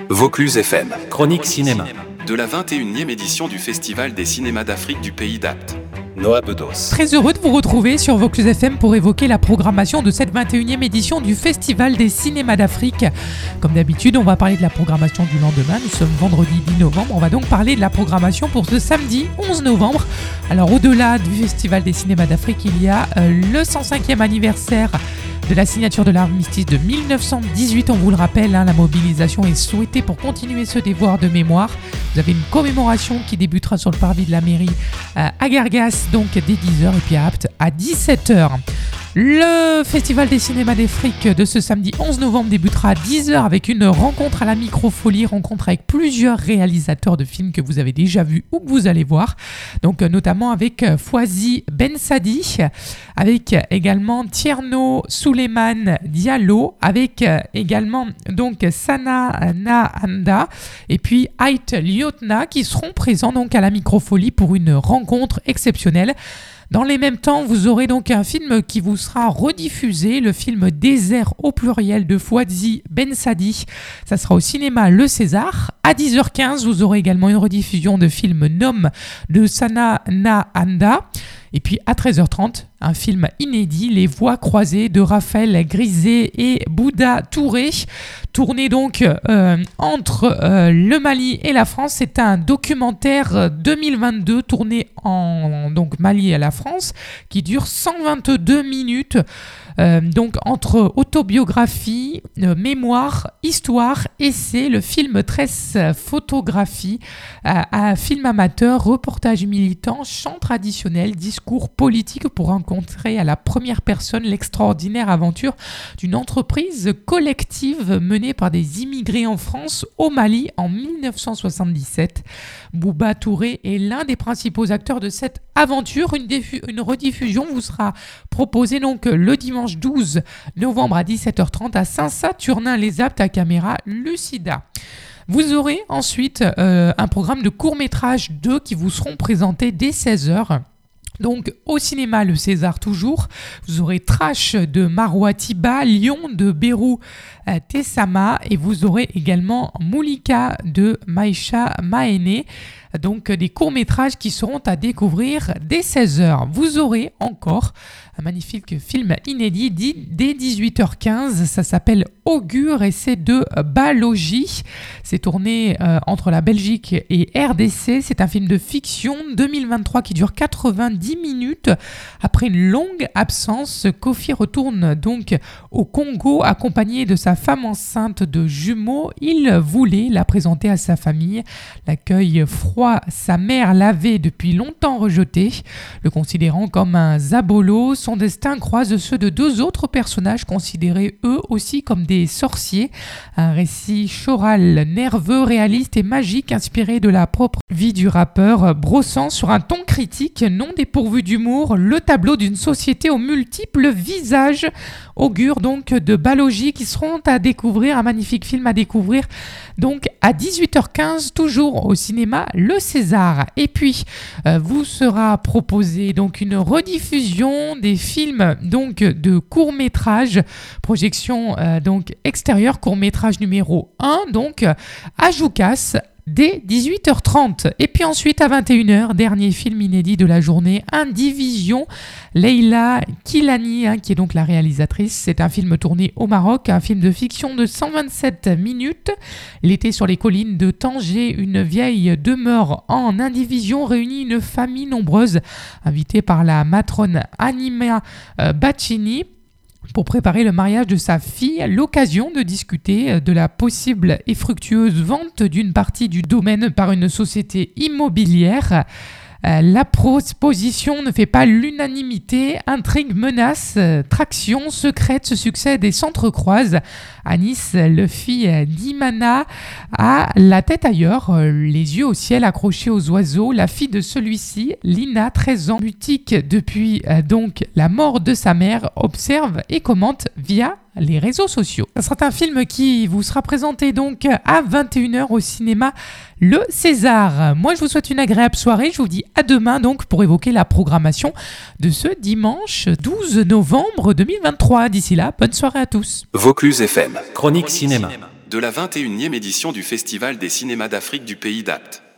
Vaucluse FM. Chronique cinéma. De la 21e édition du Festival des cinémas d'Afrique du Pays d'Apt. Noah Bedos. Très heureux de vous retrouver sur Vaucluse FM pour évoquer la programmation de cette 21e édition du Festival des cinémas d'Afrique. Comme d'habitude, on va parler de la programmation du lendemain. Nous sommes vendredi 10 novembre. On va donc parler de la programmation pour ce samedi 11 novembre. Alors, au-delà du Festival des cinémas d'Afrique, il y a le 105e anniversaire de la signature de l'armistice de 1918, on vous le rappelle, la mobilisation est souhaitée pour continuer ce devoir de mémoire. Vous avez une commémoration qui débutera sur le parvis de la mairie à Gargas, donc dès 10h, et puis à Apt à 17h. Le Festival des cinémas d'Afrique de ce samedi 11 novembre débutera à 10h avec une rencontre à la Microfolie, rencontre avec plusieurs réalisateurs de films que vous avez déjà vus ou que vous allez voir. Donc notamment avec Fouazi Bensadi, avec également Tierno Souleymane Diallo, avec également donc Sana Nahanda et puis Ait Liotna qui seront présents donc à la Microfolie pour une rencontre exceptionnelle. Dans les mêmes temps, vous aurez donc un film qui vous sera rediffusé, le film Désert au pluriel de Fouazi Bensadi. Ça sera au cinéma Le César. À 10h15, vous aurez également une rediffusion de film Nom de Sana Nahanda. Et puis à 13h30, un film inédit, Les Voies croisées de Raphaël Grisé et Bouddha Touré, tourné donc entre le Mali et la France. C'est un documentaire 2022 tourné en donc Mali et la France qui dure 122 minutes. Donc entre autobiographie, mémoire, histoire, essai, le film 13 photographies, un film amateur, reportage militant, chant traditionnel, discours politique pour rencontrer à la première personne l'extraordinaire aventure d'une entreprise collective menée par des immigrés en France au Mali en 1977. Bouba Touré est l'un des principaux acteurs de cette aventure. Une rediffusion vous sera proposée donc le dimanche 12 novembre à 17h30 à Saint-Saturnin-les-Aptes à caméra Lucida. Vous aurez ensuite un programme de courts-métrages 2 qui vous seront présentés dès 16h. Donc au cinéma Le César toujours, vous aurez Trash de Marwa Tiba, Lion de Berou Tessama et vous aurez également Moulika de Maïcha Maene. Donc des courts-métrages qui seront à découvrir dès 16h. Vous aurez encore un magnifique film inédit dès 18h15. Ça s'appelle Augure et c'est de Balogi. C'est tourné entre la Belgique et RDC. C'est un film de fiction 2023 qui dure 90 minutes. Après une longue absence, Kofi retourne donc au Congo accompagné de sa femme enceinte de jumeaux. Il voulait la présenter à sa famille. L'accueil froid, sa mère l'avait depuis longtemps rejeté, le considérant comme un zabolo. Son destin croise ceux de deux autres personnages considérés eux aussi comme des sorciers. Un récit choral, nerveux, réaliste et magique inspiré de la propre vie du rappeur, brossant sur un ton critique non dépourvu d'humour le tableau d'une société aux multiples visages. Augure donc de Balogi qui seront à découvrir, un magnifique film à découvrir donc à 18h15 toujours au cinéma Le César. Et puis vous sera proposé donc une rediffusion des films donc de court-métrage, projection donc extérieure, court-métrage numéro 1 donc à Joucas dès 18h30. Et puis ensuite à 21h, dernier film inédit de la journée, Indivision, Leila Kilani qui est donc la réalisatrice. C'est un film tourné au Maroc, un film de fiction de 127 minutes. L'été sur les collines de Tanger, une vieille demeure en indivision réunit une famille nombreuse, invitée par la matrone Anima Bacchini pour préparer le mariage de sa fille, l'occasion de discuter de la possible et fructueuse vente d'une partie du domaine par une société immobilière. La proposition ne fait pas l'unanimité, intrigue, menace, traction secrète se succèdent et s'entrecroisent. Anis, le fils d'Imana, a la tête ailleurs, les yeux au ciel accrochés aux oiseaux. La fille de celui-ci, Lina, 13 ans, mutique depuis donc la mort de sa mère, observe et commente via les réseaux sociaux. Ce sera un film qui vous sera présenté donc à 21h au cinéma Le César. Moi, je vous souhaite une agréable soirée. Je vous dis à demain donc pour évoquer la programmation de ce dimanche 12 novembre 2023. D'ici là, bonne soirée à tous. Vaucluse FM. Chronique cinéma. de la 21e édition du Festival des cinémas d'Afrique du Pays d'Apt.